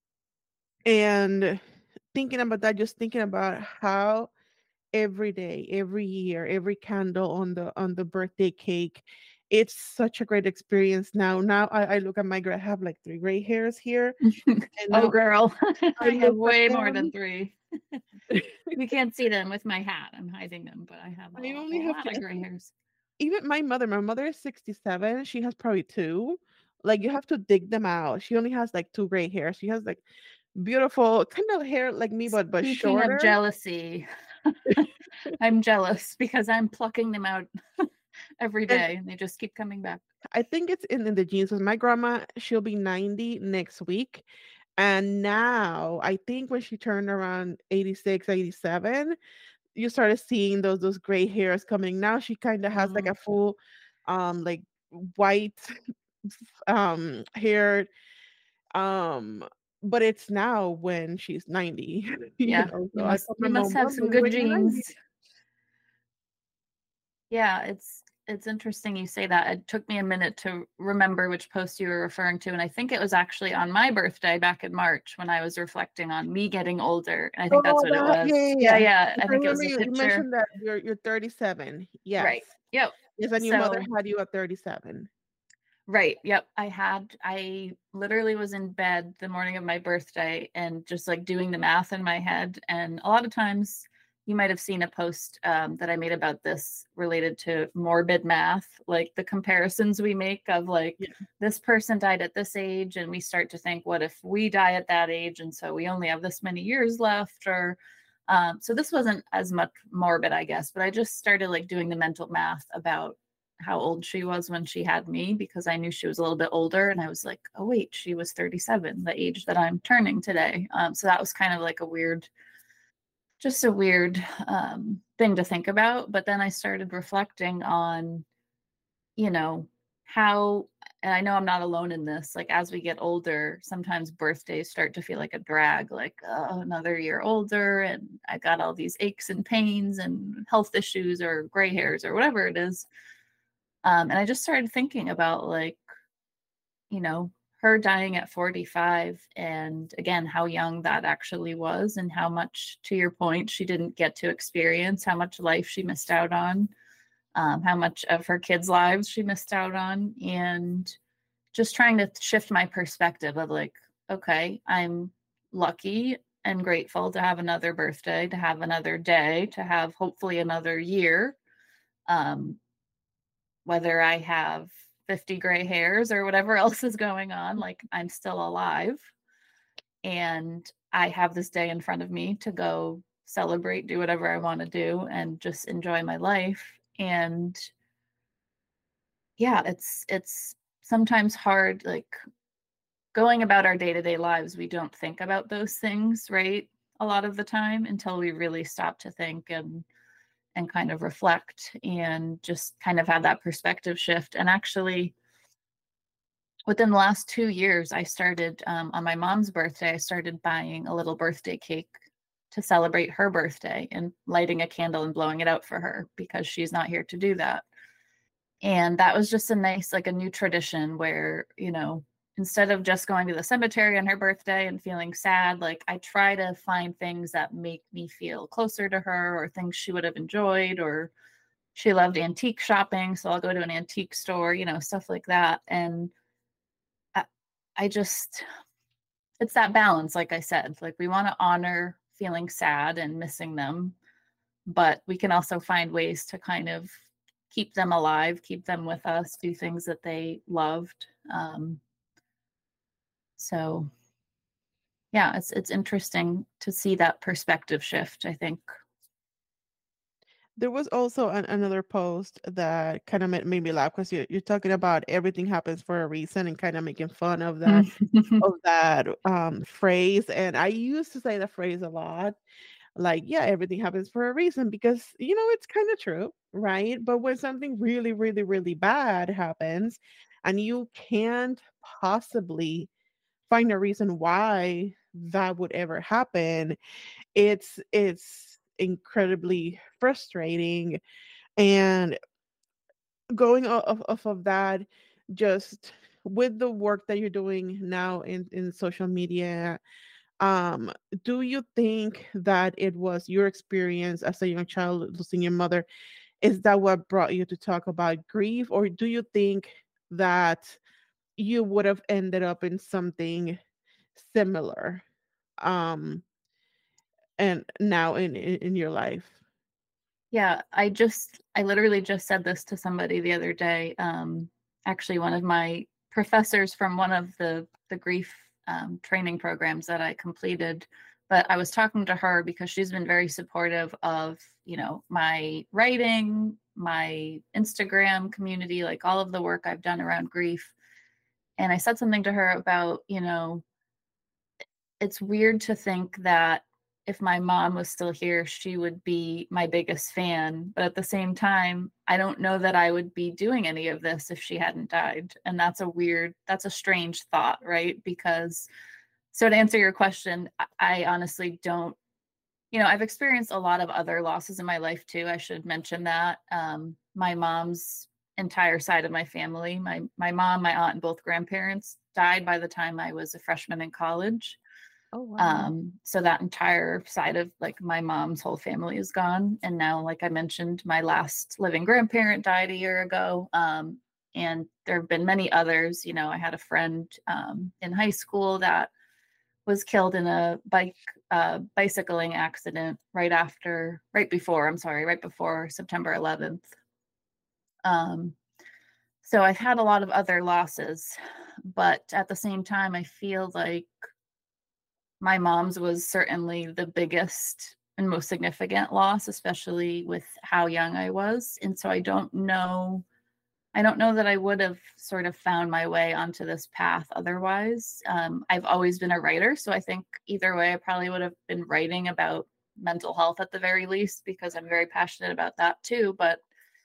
and thinking about that, just thinking about how every day, every year, every candle on the on the birthday cake, it's such a great experience. Now, now I, I look at my gray. I have like three gray hairs here, and Oh, now girl, I I have look at way more than them. three. You can't see them with my hat. I'm hiding them, but I have I a, a only have lot to, of gray hairs. even my mother. My mother is sixty-seven. She has probably two. Like, you have to dig them out. She only has like two gray hairs. She has like beautiful kind of hair like me, but but Speaking of shorter. jealousy, I'm jealous because I'm plucking them out every And day and they just keep coming back. I think it's in, in the genes. 'Cause my grandma, she'll be ninety next week. And now I think when she turned around eighty-six, eighty-seven, you started seeing those those gray hairs coming. Now she kind of has like Mm, a full um like white um hair. Um but it's now when she's ninety. You yeah, know. you So I must told my you must mom, have "Mom, some good when you're ninety." genes. Yeah, it's it's interesting you say that. It took me a minute to remember which post you were referring to, and I think it was actually on my birthday back in March when I was reflecting on me getting older, and I think that's Oh, what it that, yeah, was. yeah, Yeah, yeah. yeah, I I think it remember was a you, you picture. mentioned that you're you're thirty-seven. Yes. Right. Yep. Yes, and your mother So had you at thirty-seven. right. Yep. I had, I literally was in bed the morning of my birthday and just like doing the math in my head. And a lot of times you might have seen a post um, that I made about this related to morbid math, like the comparisons we make of like Yeah. this person died at this age. And we start to think, what if we die at that age? And so we only have this many years left. Or, um, so this wasn't as much morbid, I guess, but I just started like doing the mental math about how old she was when she had me because I knew she was a little bit older. And I was like, oh, wait, she was thirty-seven, the age that I'm turning today. Um, so that was kind of like a weird, just a weird um, thing to think about. But then I started reflecting on, you know, how, and I know I'm not alone in this, like as we get older, sometimes birthdays start to feel like a drag, like oh, another year older. And I got all these aches and pains and health issues or gray hairs or whatever it is. Um, and I just started thinking about like, you know, her dying at forty-five and again, how young that actually was and how much, to your point, she didn't get to experience, how much life she missed out on, um, how much of her kids' lives she missed out on. And just trying to shift my perspective of like, okay, I'm lucky and grateful to have another birthday, to have another day, to have hopefully another year. Um, whether I have fifty gray hairs or whatever else is going on, like I'm still alive and I have this day in front of me to go celebrate, do whatever I want to do, and just enjoy my life. And yeah, it's it's sometimes hard, like going about our day-to-day lives, we don't think about those things, right? a lot of the time until we really stop to think and and kind of reflect and just kind of have that perspective shift. And actually, within the last two years, I started um, on my mom's birthday, I started buying a little birthday cake to celebrate her birthday and lighting a candle and blowing it out for her because she's not here to do that. And that was just a nice, like a new tradition where, you know, instead of just going to the cemetery on her birthday and feeling sad, like I try to find things that make me feel closer to her or things she would have enjoyed, or she loved antique shopping. So I'll go to an antique store, you know, stuff like that. And I, I just, it's that balance, like I said, like we want to honor feeling sad and missing them, but we can also find ways to kind of keep them alive, keep them with us, do things that they loved. Um, so yeah, it's it's interesting to see that perspective shift, I think. There was also an, another post that kind of made, made me laugh because you, you're talking about everything happens for a reason and kind of making fun of that of that um, phrase. And I used to say the phrase a lot, like, yeah, everything happens for a reason because you know it's kind of true, right? But when something really, really, really bad happens, and you can't possibly find a reason why that would ever happen, it's it's incredibly frustrating. And going o- off, off of that, just with the work that you're doing now in in social media, um do you think that it was your experience as a young child losing your mother, is that what brought you to talk about grief, or do you think that you would have ended up in something similar um and now in in, in your life? Yeah, I just I literally just said this to somebody the other day. Um, actually, one of my professors from one of the the grief um, training programs that I completed. But I was talking to her because she's been very supportive of, you know, my writing, my Instagram community, like all of the work I've done around grief. And I said something to her about, you know, it's weird to think that if my mom was still here, she would be my biggest fan. But at the same time, I don't know that I would be doing any of this if she hadn't died. And that's a weird, that's a strange thought, right? Because, so to answer your question, I, I honestly don't, you know, I've experienced a lot of other losses in my life too. I should mention that. Um, my mom's entire side of my family, my my mom, my aunt, and both grandparents died by the time I was a freshman in college. Oh wow. Um, so that entire side of like my mom's whole family is gone. And now, like I mentioned, my last living grandparent died a year ago. Um, and there have been many others. You know, I had a friend um, in high school that was killed in a bike uh, bicycling accident right after, right before, I'm sorry, right before September eleventh. Um, so I've had a lot of other losses, but at the same time, I feel like my mom's was certainly the biggest and most significant loss, especially with how young I was. And so I don't know, I don't know that I would have sort of found my way onto this path otherwise. Um, I've always been a writer. So I think either way, I probably would have been writing about mental health at the very least, because I'm very passionate about that too. But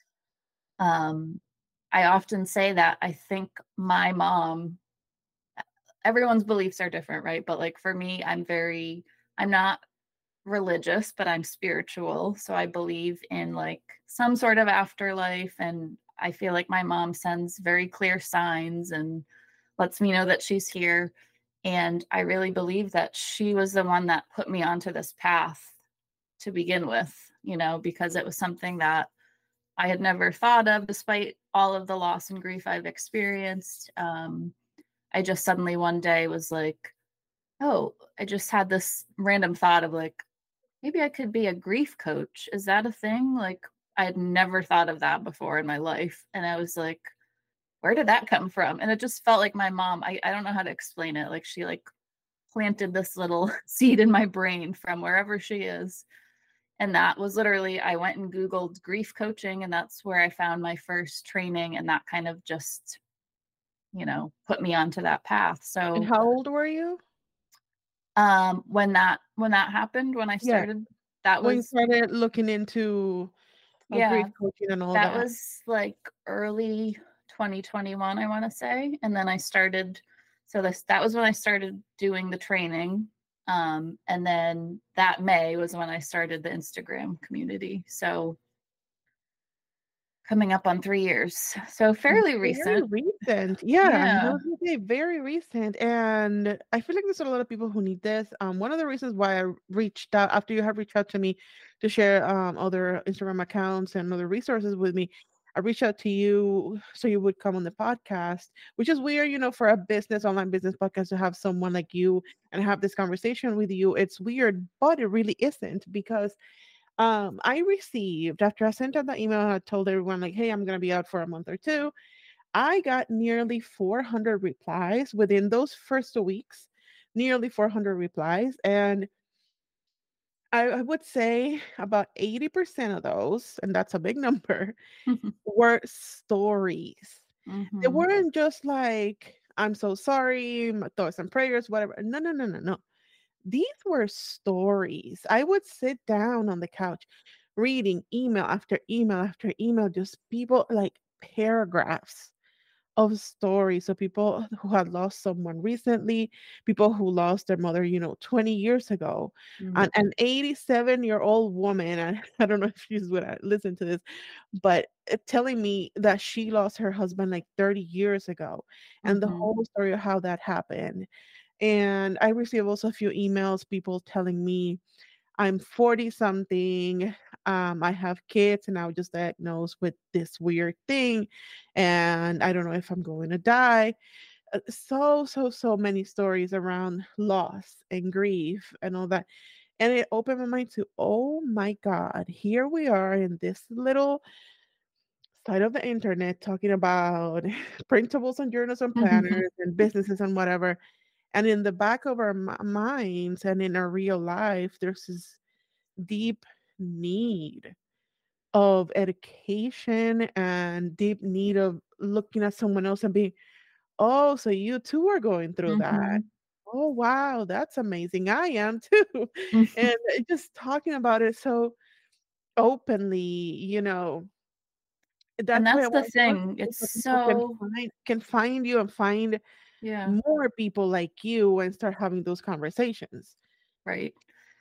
um, I often say that I think my mom, everyone's beliefs are different, right? But like for me, I'm very, I'm not religious, but I'm spiritual. So I believe in like some sort of afterlife. And I feel like my mom sends very clear signs and lets me know that she's here. And I really believe that she was the one that put me onto this path to begin with, you know, because it was something that I had never thought of despite all of the loss and grief I've experienced. Um, I just suddenly one day was like, oh, I just had this random thought of like, maybe I could be a grief coach. Is that a thing? Like, I had never thought of that before in my life. And I was like, where did that come from? And it just felt like my mom, I, I don't know how to explain it. Like, she like planted this little seed in my brain from wherever she is. And that was literally, I went and Googled grief coaching, and that's where I found my first training. And that kind of just, you know, put me onto that path. And So how old were you? Um, when that when that happened, when I Yeah, started, that when you was started looking into uh, grief yeah, coaching and all that that. was like early twenty twenty-one, I want to say. And then I started, so this that was when I started doing the training. Um, and then that May was when I started the Instagram community. So coming up on three years. So fairly Very recent. recent. Yeah, I Yeah. was gonna say very recent. And I feel like there's a lot of people who need this. Um, one of the reasons why I reached out after you have reached out to me to share um other Instagram accounts and other resources with me, I reached out to you so you would come on the podcast, which is weird, you know, for a business, online business podcast to have someone like you and have this conversation with you. It's weird, but it really isn't because um, I received after I sent out the email, I told everyone like, "Hey, I'm gonna be out for a month or two." I got nearly four hundred replies within those first two weeks, nearly four hundred replies, and I, I would say about eighty percent of those, and that's a big number, were stories. They Mm-hmm. weren't just like, "I'm so sorry, my thoughts and prayers," whatever. No, no, no, no, no. These were stories. I would sit down on the couch reading email after email after email, just people like paragraphs of stories. So people who had lost someone recently, people who lost their mother, you know, twenty years ago. Mm-hmm. And an eighty-seven year old woman, and I don't know if she's would listen to this, but uh, telling me that she lost her husband like thirty years ago and the Mm-hmm. whole story of how that happened. And I received also a few emails, people telling me I'm forty something, um, I have kids, and I was just diagnosed with this weird thing, and I don't know if I'm going to die. Uh, So, so, so many stories around loss and grief and all that. And it opened my mind to, oh my God, here we are in this little side of the internet talking about printables and journals and planners and businesses and whatever. And in the back of our mi- minds and in our real life, there's this deep need of education and deep need of looking at someone else and being, oh, so you too are going through that. Mm-hmm. Oh, wow, that's amazing. I am too. And uh, just talking about it so openly, you know, And that's why I that's the want to talk to thing. you It's so people can so, find can find you and find yeah, more people like you and start having those conversations. right.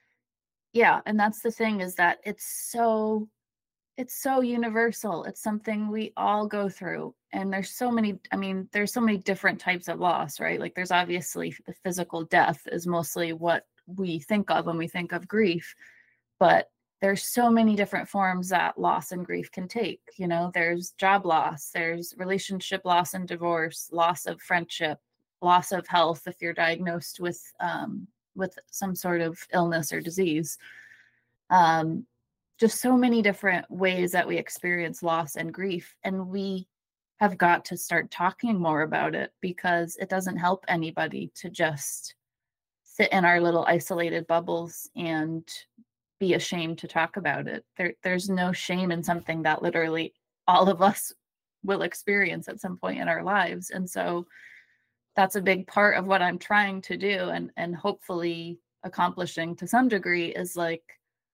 Yeah, and that's the thing is that it's so it's so universal. It's something we all go through. And there's so many, I mean, there's so many different types of loss, right? Like there's obviously the physical death is mostly what we think of when we think of grief, but there's so many different forms that loss and grief can take. You know, there's job loss, there's relationship loss and divorce, loss of friendship, loss of health if you're diagnosed with um, with some sort of illness or disease. Um, just so many different ways that we experience loss and grief, and we have got to start talking more about it because it doesn't help anybody to just sit in our little isolated bubbles and be ashamed to talk about it. There, there's no shame in something that literally all of us will experience at some point in our lives. And so that's a big part of what I'm trying to do and and hopefully accomplishing to some degree is like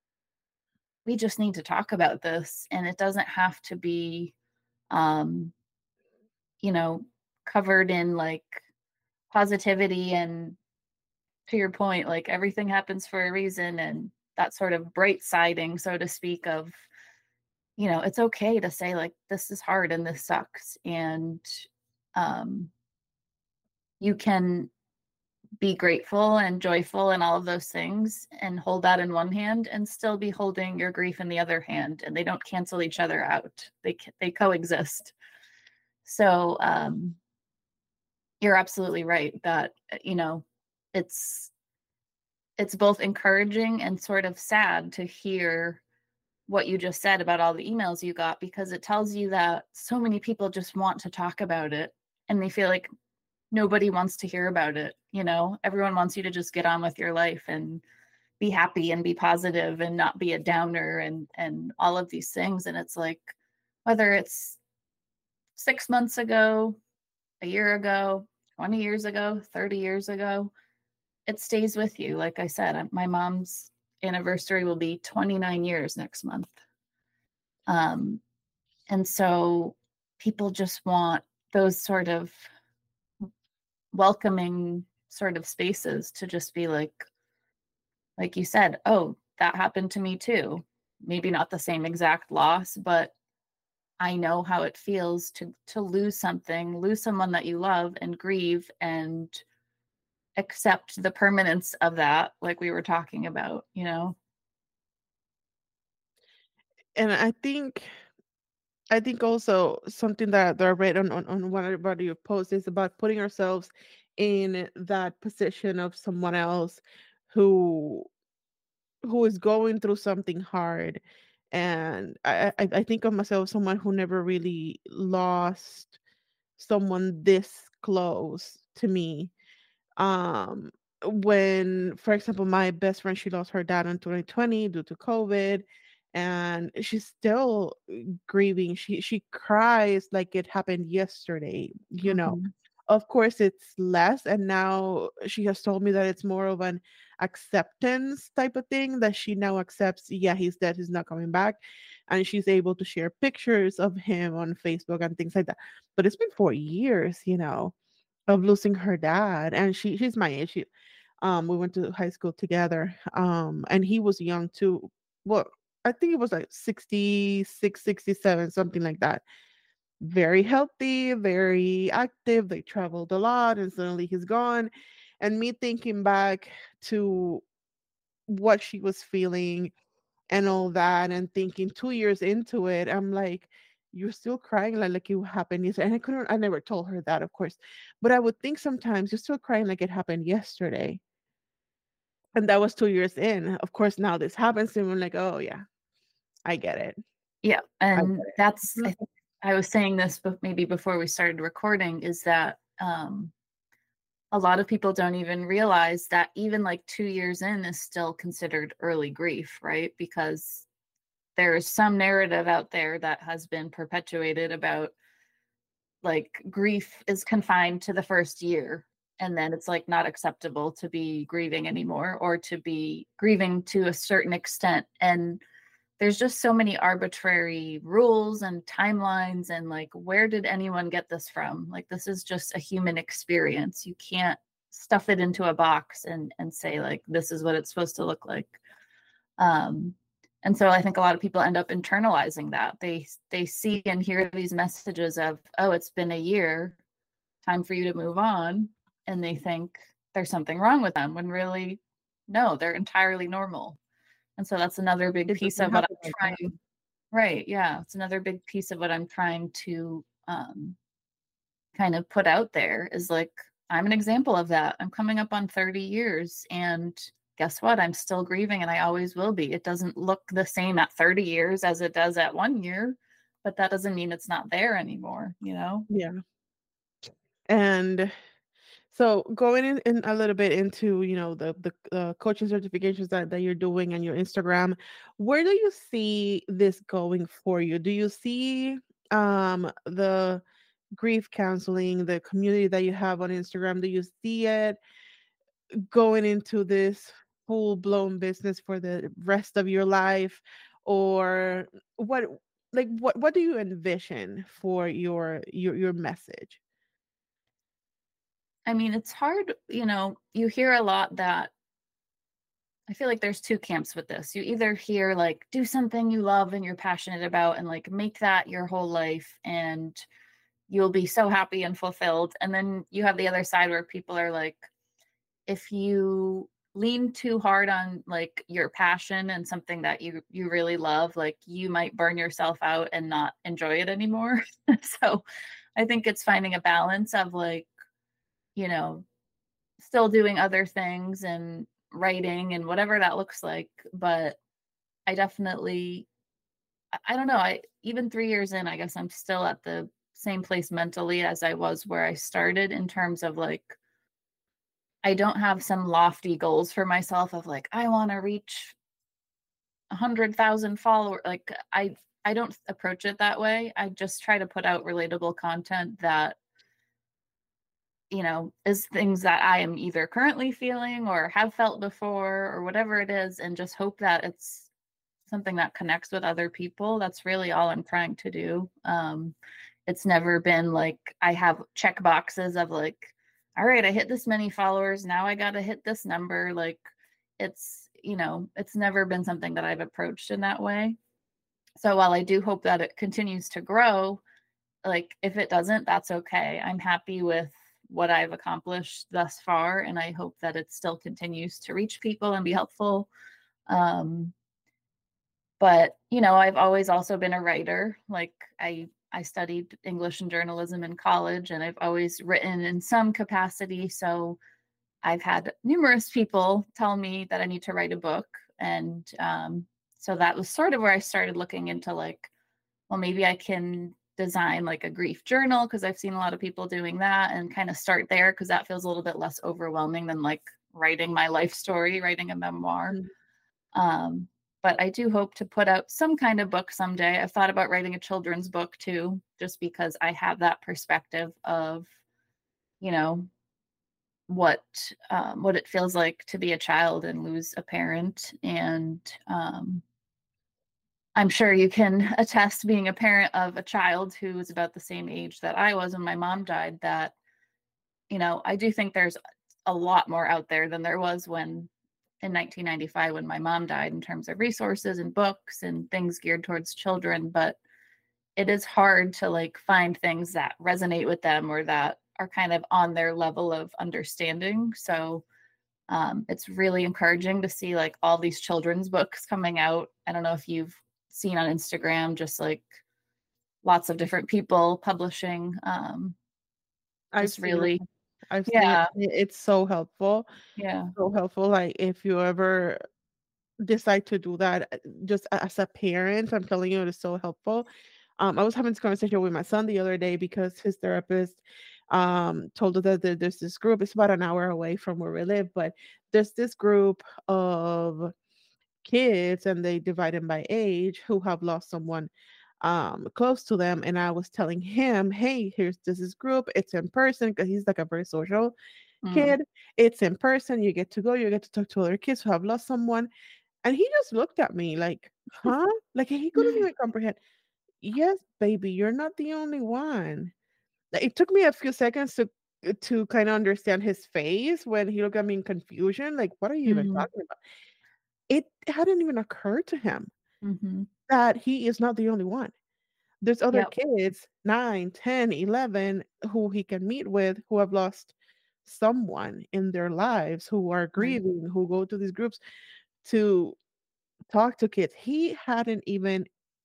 we just need to talk about this and it doesn't have to be um you know covered in like positivity and to your point like everything happens for a reason and that sort of bright siding so to speak of you know it's okay to say like this is hard and this sucks and um you can be grateful and joyful and all of those things and hold that in one hand and still be holding your grief in the other hand and they don't cancel each other out they they coexist so um you're absolutely right that you know it's it's both encouraging and sort of sad to hear what you just said about all the emails you got because it tells you that so many people just want to talk about it and they feel like nobody wants to hear about it you know everyone wants you to just get on with your life and be happy and be positive and not be a downer and and all of these things and it's like whether it's six months ago a year ago twenty years ago thirty years ago it stays with you. Like I said, my mom's anniversary will be twenty-nine years next month. Um, and so people just want those sort of welcoming sort of spaces to just be like, like you said, oh, that happened to me too. Maybe not the same exact loss, but I know how it feels to to lose something, lose someone that you love, and grieve and accept the permanence of that, like we were talking about, you know? And I think I think also something that, that I read on, on, on one of your posts is about putting ourselves in that position of someone else who who is going through something hard. And I, I, I think of myself someone who never really lost someone this close to me. Um when, for example, my best friend, she lost her dad in twenty twenty due to COVID, and she's still grieving. She she cries like it happened yesterday, you know. Mhm. Of course it's less, and now she has told me that it's more of an acceptance type of thing, that she now accepts, yeah, he's dead, he's not coming back, and she's able to share pictures of him on Facebook and things like that. But it's been four years, you know, of losing her dad, and she she's my age. She, um, we went to high school together, um, and he was young too. Well, I think it was like sixty six, sixty seven, something like that. Very healthy, very active. They traveled a lot, and suddenly he's gone. And me thinking back to what she was feeling and all that, and thinking two years into it, I'm like, you're still crying like, like it happened yesterday. And I couldn't, I never told her that, of course. But I would think sometimes you're still crying like it happened yesterday. And that was two years in. Of course, now this happens, and I'm like, oh yeah, I get it. Yeah, I get and that's, it. I Mhm. think I was saying this, but maybe before we started recording, is that um, a lot of people don't even realize that even like two years in is still considered early grief, right? Because there is some narrative out there that has been perpetuated about like grief is confined to the first year, and then it's like not acceptable to be grieving anymore, or to be grieving to a certain extent. And there's just so many arbitrary rules and timelines, and like, where did anyone get this from? Like, this is just a human experience. You can't stuff it into a box and and say like, this is what it's supposed to look like. um and so I think a lot of people end up internalizing that. They they see and hear these messages of, oh, it's been a year, time for you to move on, and they think there's something wrong with them, when really, no, they're entirely normal. And so that's another big It piece doesn't of what happen I'm like that. trying. Right, yeah, it's another big piece of what I'm trying to um kind of put out there, is like, I'm an example of that. I'm coming up on thirty years, and guess what? I'm still grieving, and I always will be. It doesn't look the same at thirty years as it does at one year, but that doesn't mean it's not there anymore, you know? Yeah. And so going in, in a little bit into, you know, the the uh, coaching certifications that, that you're doing and your Instagram, where do you see this going for you? Do you see um the grief counseling, the community that you have on Instagram, do you see it going into this full blown business for the rest of your life? Or what, like what what do you envision for your your your message? I mean, it's hard, you know, you hear a lot that, I feel like there's two camps with this. You either hear like, do something you love and you're passionate about, and like make that your whole life, and you'll be so happy and fulfilled. And then you have the other side where people are like, if you lean too hard on like your passion and something that you you really love, like you might burn yourself out and not enjoy it anymore. So I think it's finding a balance of like, you know, still doing other things and writing and whatever that looks like. But I definitely, I, I don't know, I, even three years in, I guess I'm still at the same place mentally as I was where I started, in terms of like, I don't have some lofty goals for myself of like, I want to reach a hundred thousand followers. Like I, I don't approach it that way. I just try to put out relatable content that you know, is things that I am either currently feeling or have felt before or whatever it is, and just hope that it's something that connects with other people. That's really all I'm trying to do. Um, it's never been like I have check boxes of like, all right, I hit this many followers. Now I got to hit this number. Like it's, you know, it's never been something that I've approached in that way. So while I do hope that it continues to grow, like if it doesn't, that's okay. I'm happy with what I've accomplished thus far. And I hope that it still continues to reach people and be helpful. Um, but you know, I've always also been a writer. Like I I studied English and journalism in college, and I've always written in some capacity. So I've had numerous people tell me that I need to write a book. And um, so that was sort of where I started looking into like, well, maybe I can design like a grief journal, because I've seen a lot of people doing that, and kind of start there because that feels a little bit less overwhelming than like writing my life story, writing a memoir. Um, but I do hope to put out some kind of book someday. I've thought about writing a children's book too, just because I have that perspective of, you know, what um, what it feels like to be a child and lose a parent. And um, I'm sure you can attest, being a parent of a child who was about the same age that I was when my mom died, that, you know, I do think there's a lot more out there than there was when in nineteen ninety-five when my mom died, in terms of resources and books and things geared towards children. But it is hard to like find things that resonate with them or that are kind of on their level of understanding. So um, it's really encouraging to see like all these children's books coming out. I don't know if you've seen on Instagram, just like lots of different people publishing. Um, I've just seen it. really, I've seen it. yeah, It's so helpful. yeah. So helpful. Like if you ever decide to do that, uh, just as a parent, I'm telling you, it is so helpful. Um, I was having this conversation with my son the other day because his therapist um told us that there- there's this group. It's about an hour away from where we live, but there's this group of kids, and they divide them by age, who have lost someone um close to them. And I was telling him, hey, here's this is group, it's in person, because he's like a very social Mm, kid. It's in person, you get to go, you get to talk to other kids who have lost someone. And he just looked at me like, huh? Like he couldn't even comprehend. Yes, baby, you're not the only one. Like, it took me a few seconds to to kind of understand his face when he looked at me in confusion. Like, what are you even mm, talking about? It hadn't even occurred to him mm-hmm. that he is not the only one. There's other Yep. kids, nine, ten, eleven, who he can meet with, who have lost someone in their lives, who are Right. grieving, who go to these groups to talk to kids. He hadn't even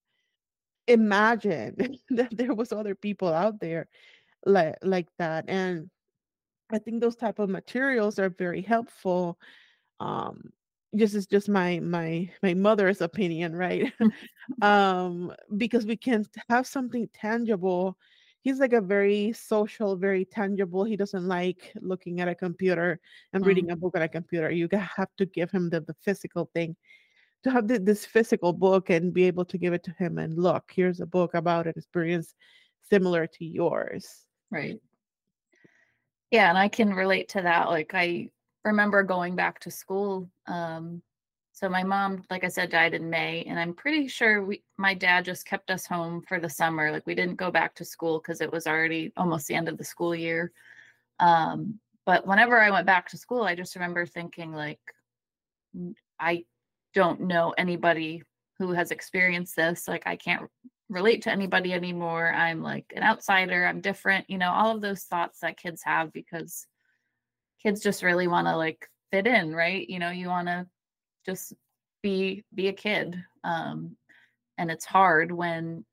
imagined that there was other people out there like like that. And I think those type of materials are very helpful. Um, this is just my my my mother's opinion, right? um, because we can have something tangible. He's like a very social, very tangible. He doesn't like looking at a computer and Mm, reading a book on a computer. You ga- have to give him the, the physical thing, to have the, this physical book and be able to give it to him and look, here's a book about an experience similar to yours. right. Yeah, and I can relate to that. Like I remember going back to school. Um, so my mom, like I said, died in May, and I'm pretty sure we my dad just kept us home for the summer. Like we didn't go back to school because it was already almost the end of the school year. Um, but whenever I went back to school, I just remember thinking like, "N- I don't know anybody who has experienced this. Like I can't relate to anybody anymore. I'm like an outsider. I'm different. You know, all of those thoughts that kids have because kids just really want to like fit in, right? You know, you want to just be be a kid. Um, and it's hard when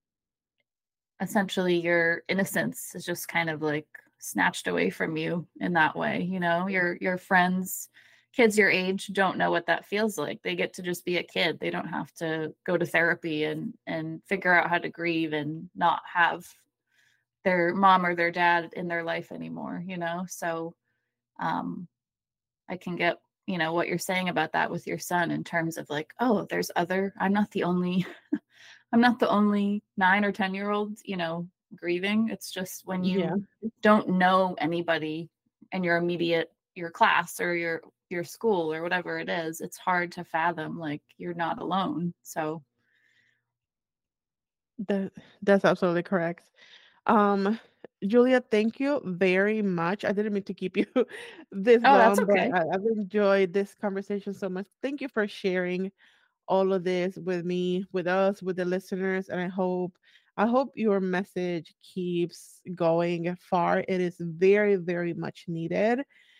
essentially your innocence is just kind of like snatched away from you in that way. You know, your your friends, kids your age don't know what that feels like. They get to just be a kid. They don't have to go to therapy and and figure out how to grieve and not have their mom or their dad in their life anymore, you know? So um I can get, you know, what you're saying about that with your son in terms of like, oh, there's other, I'm not the only, I'm not the only nine or ten year old, you know, grieving. It's just when Yeah. you don't know anybody in your immediate your class or your your school or whatever it is, it's hard to fathom like you're not alone. So That that's absolutely correct. Um, Julia, thank you very much. I didn't mean to keep you this oh, that's long, but okay. I, I've enjoyed this conversation so much. Thank you for sharing all of this with me, with us, with the listeners, and I hope I hope your message keeps going far. It is very, very much needed.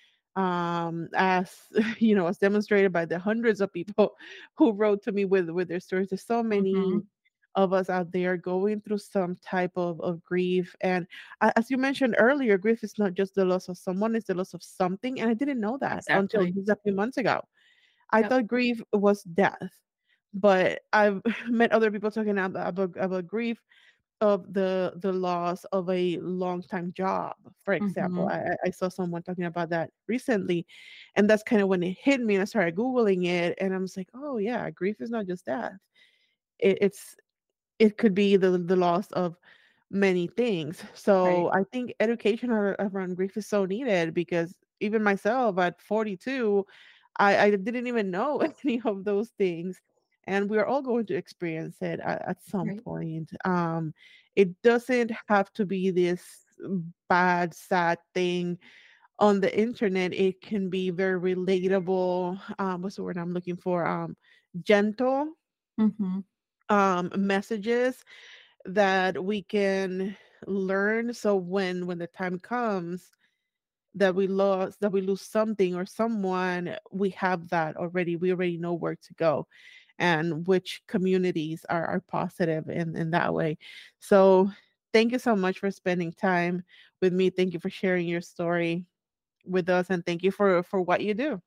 Um, as you know, as demonstrated by the hundreds of people who wrote to me with with their stories. There's so many Mhm. of us out there going through some type of, of grief. And a- as you mentioned earlier, grief is not just the loss of someone, it's the loss of something. And I didn't know that until Exactly. just a few months ago. I Yep. thought grief was death, but I've met other people talking about, about, about grief of the the loss of a long time job, for example. Mhm. I, I I saw someone talking about that recently, and that's kind of when it hit me, and I started googling it, and I was like, oh yeah, grief is not just death. It, it's it could be the the loss of many things. Right. So I think education ar- around grief is so needed because even myself at forty-two, I, I didn't even know any of those things. And we're all going to experience it at, at some Right. point. Um, it doesn't have to be this bad, sad thing on the internet. It can be very relatable. Um, what's the word I'm looking for? Um, gentle Mhm. um, messages that we can learn, so when when the time comes that we lost that we lose something or someone, we have that already. We already know where to go and which communities are, are positive in in that way. So thank you so much for spending time with me. Thank you for sharing your story with us, and thank you for for what you do.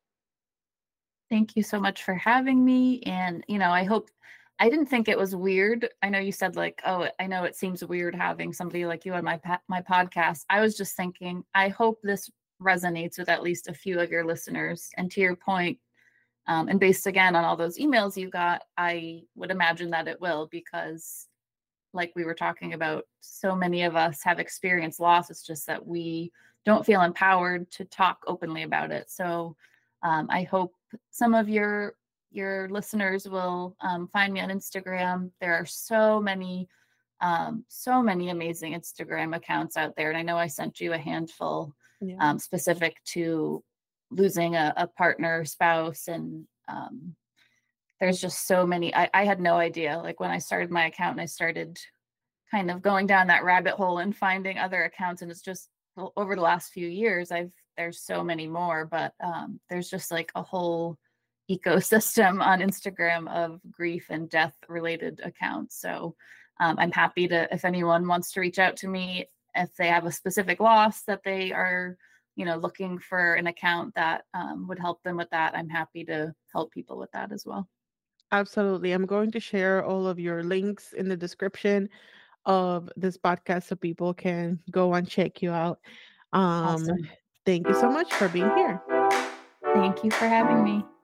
Thank you so much for having me. And, you know, I hope I didn't think it was weird. I know you said like, oh, I know it seems weird having somebody like you on my pa- my podcast. I was just thinking, I hope this resonates with at least a few of your listeners. And to your point, um, and based again on all those emails you got, I would imagine that it will because, like we were talking about, so many of us have experienced loss. It's just that we don't feel empowered to talk openly about it. So um, I hope some of your your listeners will um, find me on Instagram. There are so many, um, so many amazing Instagram accounts out there, and I know I sent you a handful Yeah, um, specific to losing a, a partner, spouse, and um, there's just so many. I, I had no idea. Like when I started my account and I started kind of going down that rabbit hole and finding other accounts, and it's just over the last few years I've there's so many more, but um, there's just like a whole ecosystem on Instagram of grief and death related accounts. So um, I'm happy to, if anyone wants to reach out to me, if they have a specific loss that they are, you know, looking for an account that um, would help them with that, I'm happy to help people with that as well. absolutely. I'm going to share all of your links in the description of this podcast so people can go and check you out. Um, Awesome. Thank you so much for being here. Thank you for having me.